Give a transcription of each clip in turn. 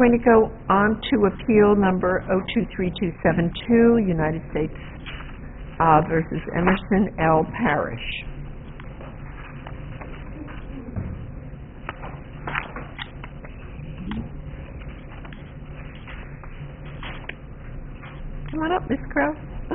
going to go on to appeal number 023272, United States versus Emerson L. Parrish. Come on up, Miss Crow.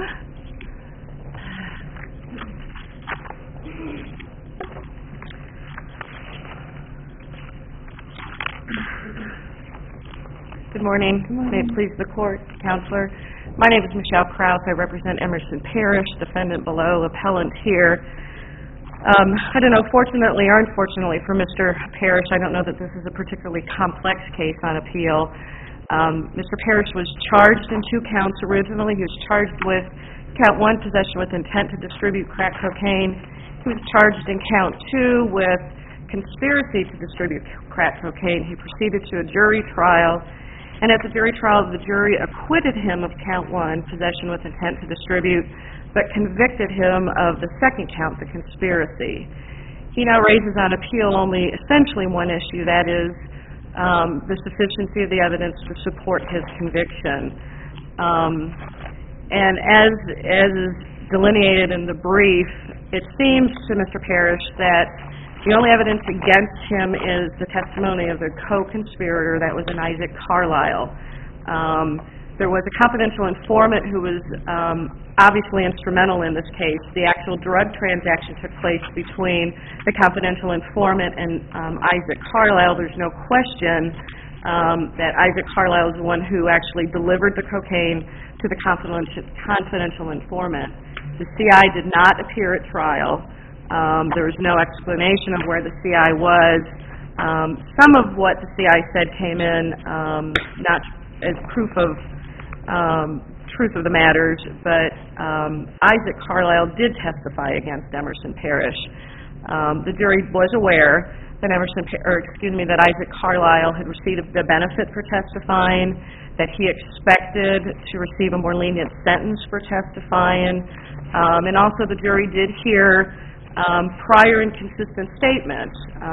Good morning. May it please the court, counselor. My name is Michelle Krause. I represent Emerson Parrish, defendant below, appellant here. I don't know, fortunately or unfortunately for Mr. Parrish, I don't know that this is a particularly complex case on appeal. Mr. Parrish was charged in 2 counts originally. He was charged with count 1, possession with intent to distribute crack cocaine. He was charged in count 2 with conspiracy to distribute crack cocaine. He proceeded to a jury trial. And at the jury trial, the jury acquitted him of count 1, possession with intent to distribute, but convicted him of the second count, the conspiracy. He now raises on appeal only essentially one issue, that is the sufficiency of the evidence to support his conviction. And as is delineated in the brief, it seems to Mr. Parrish that the only evidence against him is the testimony of the co-conspirator, that was an Isaac Carlisle. There was a confidential informant who was obviously instrumental in this case. The actual drug transaction took place between the confidential informant and Isaac Carlisle. There's no question that Isaac Carlisle is the one who actually delivered the cocaine to the confidential informant. The CI did not appear at trial. There was no explanation of where the CI was. Some of what the CI said came in not as proof of truth of the matters, but Isaac Carlisle did testify against Emerson Parrish. The jury was aware that that Isaac Carlisle had received the benefit for testifying, that he expected to receive a more lenient sentence for testifying, and also the jury did hear prior inconsistent statements.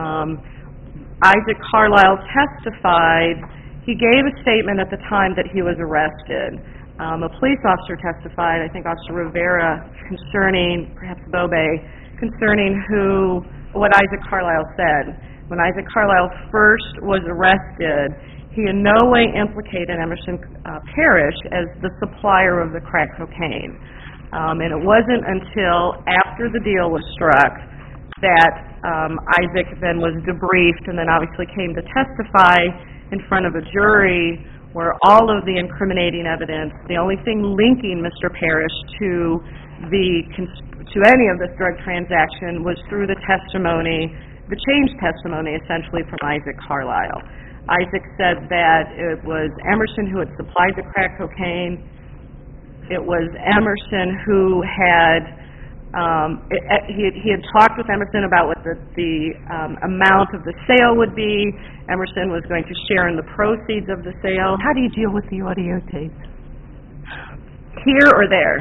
Isaac Carlisle testified. He gave a statement at the time that he was arrested. A police officer testified, I think Officer Rivera, concerning, perhaps Bobe, concerning what Isaac Carlisle said. When Isaac Carlisle first was arrested, he in no way implicated Emerson Parrish as the supplier of the crack cocaine. And it wasn't until after the deal was struck that Isaac then was debriefed and then obviously came to testify in front of a jury where all of the incriminating evidence, the only thing linking Mr. Parrish to any of this drug transaction was through the testimony, the changed testimony essentially from Isaac Carlisle. Isaac said that it was Emerson who had supplied the crack cocaine. It was Emerson who had he had talked with Emerson about what the amount of the sale would be. Emerson was going to share in the proceeds of the sale. How do you deal with the audio tape? Here or there?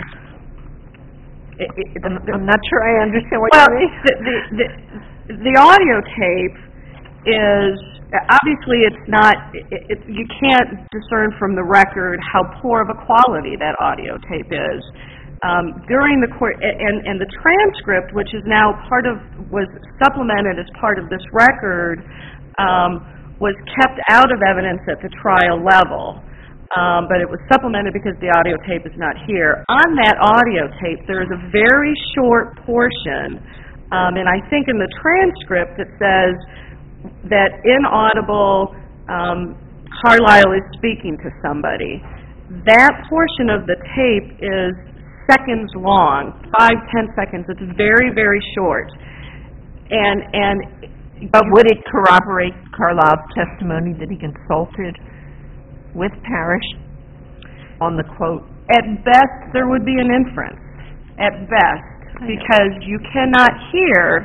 I'm not sure I understand what you mean. The audio tape is obviously it's not. You can't discern from the record how poor of a quality that audio tape is. During the court, and the transcript, which is now was supplemented as part of this record, was kept out of evidence at the trial level. But it was supplemented because the audio tape is not here. On that audio tape, there is a very short portion, and I think in the transcript it says that inaudible Carlisle is speaking to somebody. That portion of the tape is seconds long, 5-10 seconds. It's very, very short. But would it corroborate Carlisle's testimony that he consulted with Parrish on the quote? At best, there would be an inference. At best, because you cannot hear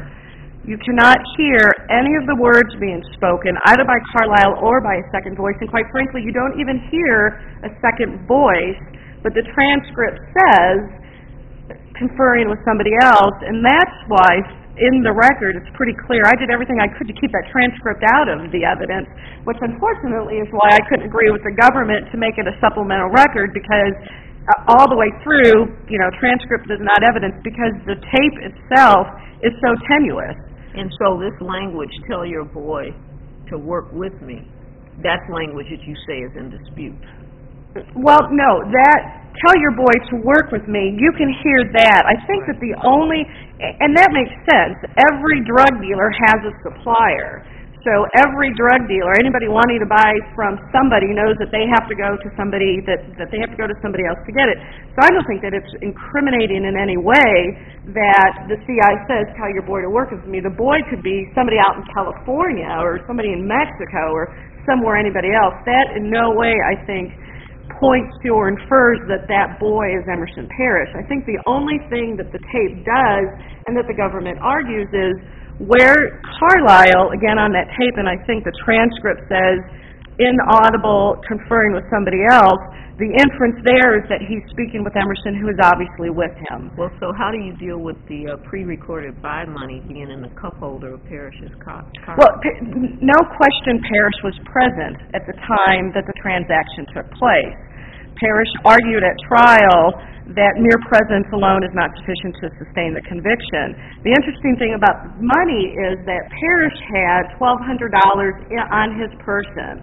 any of the words being spoken either by Carlisle or by a second voice, and quite frankly, you don't even hear a second voice, but the transcript says conferring with somebody else, and that's why in the record, it's pretty clear. I did everything I could to keep that transcript out of the evidence, which unfortunately is why I couldn't agree with the government to make it a supplemental record, because all the way through, transcript is not evidence because the tape itself is so tenuous. And so this language, tell your boy to work with me, that's language that you say is in dispute. Well, no, that, tell your boy to work with me, you can hear that. I think that the only, and that makes sense, every drug dealer has a supplier. So every drug dealer, anybody wanting to buy from somebody knows that they have to go to somebody, that they have to go to somebody else to get it. So I don't think that it's incriminating in any way that the CI says, tell your boy to work with me. The boy could be somebody out in California or somebody in Mexico or somewhere anybody else. That in no way, I think, points to or infers that that boy is Emerson Parrish. I think the only thing that the tape does and that the government argues is where Carlisle, again on that tape, and I think the transcript says, inaudible, conferring with somebody else, the inference there is that he's speaking with Emerson, who is obviously with him. Well, so how do you deal with the pre-recorded buy money being in the cup holder of Parrish's car? Well, no question Parrish was present at the time that the transaction took place. Parrish argued at trial that mere presence alone is not sufficient to sustain the conviction. The interesting thing about the money is that Parrish had $1,200 on his person.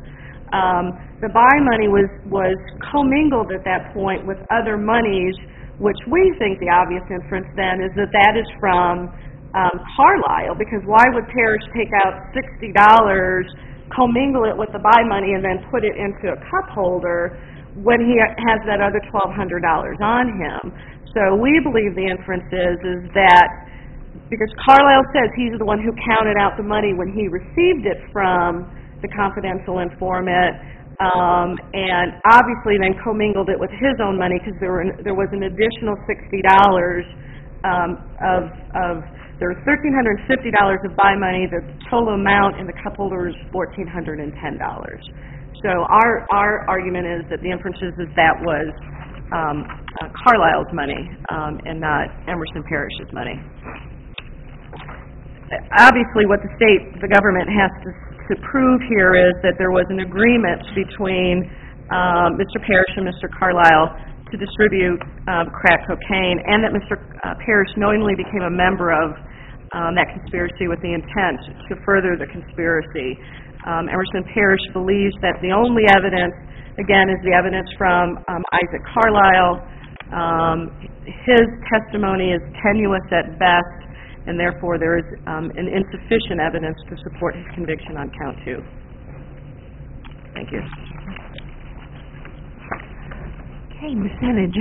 The buy money was commingled at that point with other monies, which we think the obvious inference then is that that is from Carlisle, because why would Parrish take out $60, commingle it with the buy money, and then put it into a cup holder when he has that other $1,200 on him? So we believe the inference is that because Carlisle says he's the one who counted out the money when he received it from the confidential informant, and obviously then commingled it with his own money because there was an additional $60 there was $1,350 of buy money. The total amount in the cup holder is $1,410. So our argument is that the inference is that was Carlisle's money and not Emerson Parrish's money. Obviously, what the government has to prove here is that there was an agreement between Mr. Parrish and Mr. Carlisle to distribute crack cocaine, and that Mr. Parrish knowingly became a member of that conspiracy with the intent to further the conspiracy. Emerson Parrish believes that the only evidence, again, is the evidence from Isaac Carlisle. His testimony is tenuous at best, and therefore there is an insufficient evidence to support his conviction on count 2. Thank you. Okay, Ms. Hennig.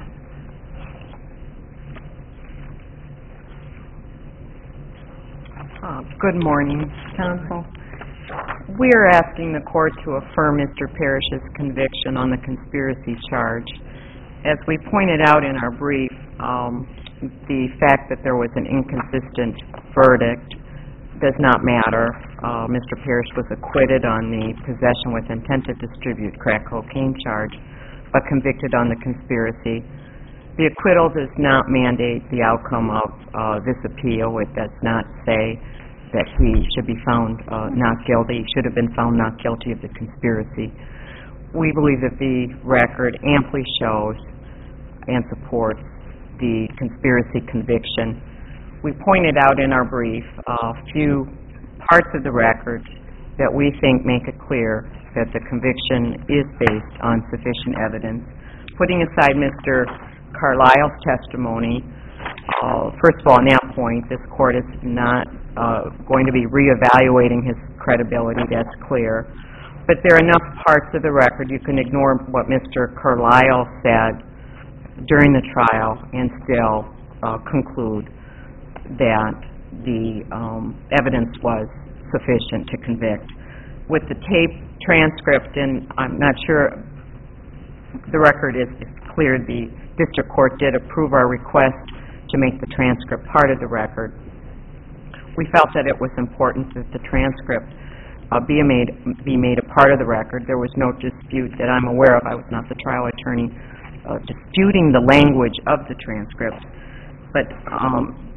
Good morning, counsel. We are asking the court to affirm Mr. Parrish's conviction on the conspiracy charge. As we pointed out in our brief, the fact that there was an inconsistent verdict does not matter. Mr. Parrish was acquitted on the possession with intent to distribute crack cocaine charge, but convicted on the conspiracy. The acquittal does not mandate the outcome of this appeal. It does not say that he should be found not guilty. He should have been found not guilty of the conspiracy. We believe that the record amply shows and supports the conspiracy conviction. We pointed out in our brief a few parts of the record that we think make it clear that the conviction is based on sufficient evidence. Putting aside Mr. Carlisle's testimony, first of all, on that point, this court is not going to be reevaluating his credibility, that's clear. But there are enough parts of the record you can ignore what Mr. Carlisle said during the trial and still conclude that the evidence was sufficient to convict. With the tape transcript, and I'm not sure the record is clear, the district court did approve our request to make the transcript part of the record. We felt that it was important that the transcript be made a part of the record. There was no dispute that I'm aware of. I was not the trial attorney disputing the language of the transcript. But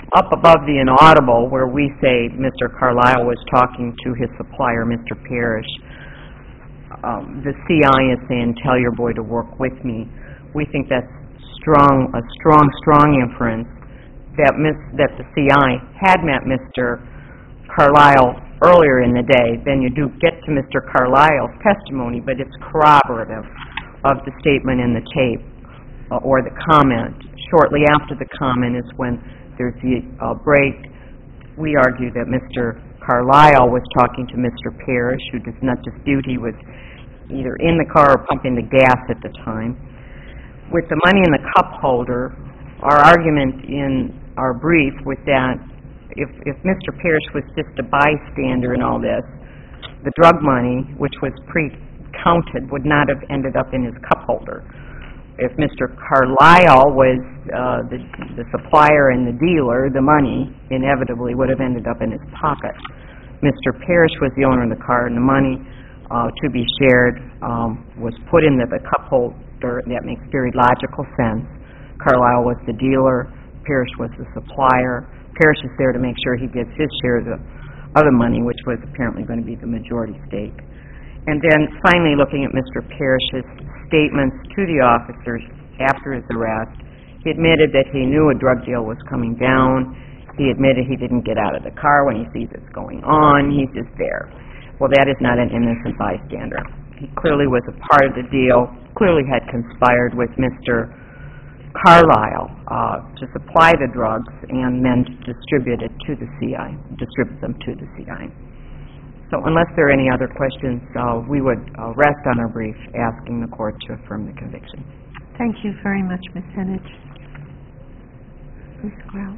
up above the inaudible, where we say Mr. Carlisle was talking to his supplier, Mr. Parrish, the CI is saying, "Tell your boy to work with me." We think that's a strong inference that the CI had met Mr. Carlisle earlier in the day. Then you do get to Mr. Carlisle's testimony, but it's corroborative of the statement in the tape or the comment. Shortly after the comment is when there's the break. We argue that Mr. Carlisle was talking to Mr. Parrish, who does not dispute he was either in the car or pumping the gas at the time. With the money in the cup holder, our argument in our brief was that if Mr. Parrish was just a bystander in all this, the drug money, which was pre-counted, would not have ended up in his cup holder. If Mr. Carlisle was the supplier and the dealer, the money inevitably would have ended up in his pocket. Mr. Parrish was the owner of the car, and the money to be shared was put into the cup holder. That makes very logical sense. Carlisle was the dealer. Parrish was the supplier. Parrish is there to make sure he gets his share of the money, which was apparently going to be the majority stake. And then finally, looking at Mr. Parrish's statements to the officers after his arrest, he admitted that he knew a drug deal was coming down. He admitted he didn't get out of the car when he sees it's going on. He's just there. Well, that is not an innocent bystander. He clearly was a part of the deal, clearly had conspired with Mr. Carlisle to supply the drugs and then to distribute them to the CI. So unless there are any other questions, we would rest on our brief asking the court to affirm the conviction. Thank you very much, Ms. Henich. Ms. Grouse?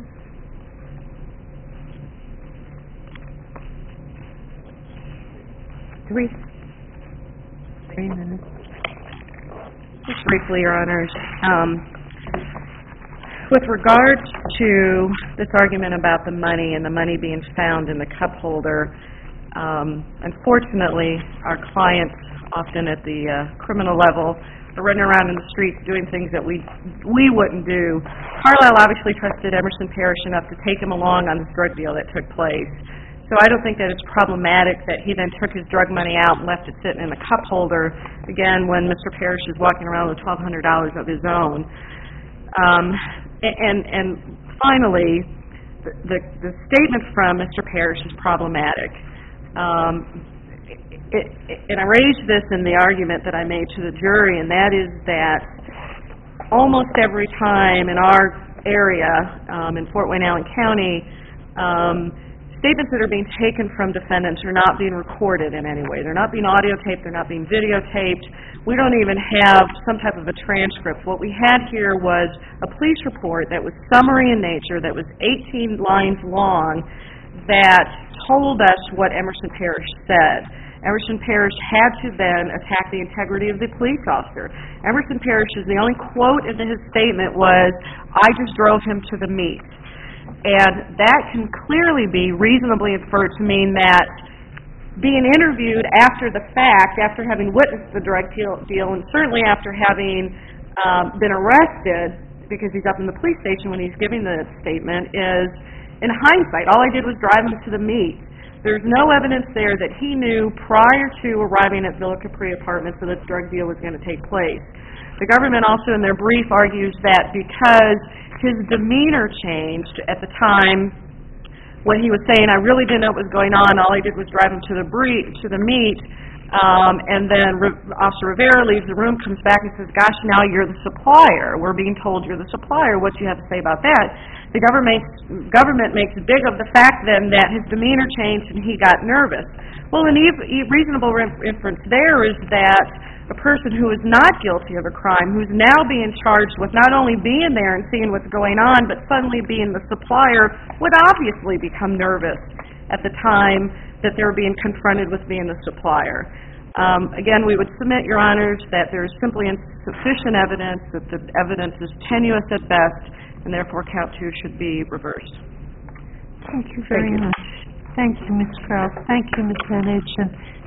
Three minutes. Just briefly, Your Honors. With regard to this argument about the money and the money being found in the cup holder, unfortunately, our clients, often at the criminal level, are running around in the streets doing things that we wouldn't do. Carlisle obviously trusted Emerson Parrish enough to take him along on this drug deal that took place. So I don't think that it's problematic that he then took his drug money out and left it sitting in the cup holder, again, when Mr. Parrish is walking around with $1,200 of his own. And finally, the statement from Mr. Parrish is problematic. And I raised this in the argument that I made to the jury, and that is that almost every time in our area, in Fort Wayne, Allen County, statements that are being taken from defendants are not being recorded in any way. They're not being audio taped. They're not being videotaped. We don't even have some type of a transcript. What we had here was a police report that was summary in nature, that was 18 lines long, that told us what Emerson Parrish said. Emerson Parrish had to then attack the integrity of the police officer. Emerson Parrish's the only quote in his statement was, "I just drove him to the meet." And that can clearly be reasonably inferred to mean that being interviewed after the fact, after having witnessed the drug deal, and certainly after having been arrested, because he's up in the police station when he's giving the statement, is, in hindsight, all I did was drive him to the meet. There's no evidence there that he knew prior to arriving at Villa Capri Apartments that a drug deal was going to take place. The government also in their brief argues that because his demeanor changed at the time when he was saying, "I really didn't know what was going on, all I did was drive him to the meet," and then Officer Rivera leaves the room, comes back and says, "Gosh, now you're the supplier. We're being told you're the supplier. What do you have to say about that?" The government makes big of the fact then that his demeanor changed and he got nervous. Well, an reasonable inference there is that a person who is not guilty of a crime, who's now being charged with not only being there and seeing what's going on, but suddenly being the supplier, would obviously become nervous at the time that they're being confronted with being the supplier. Again, we would submit, Your Honors, that there is simply insufficient evidence, that the evidence is tenuous at best, and therefore count 2 should be reversed. Thank you very much. Thank you, Ms. Krause. Thank you, Ms. Henich.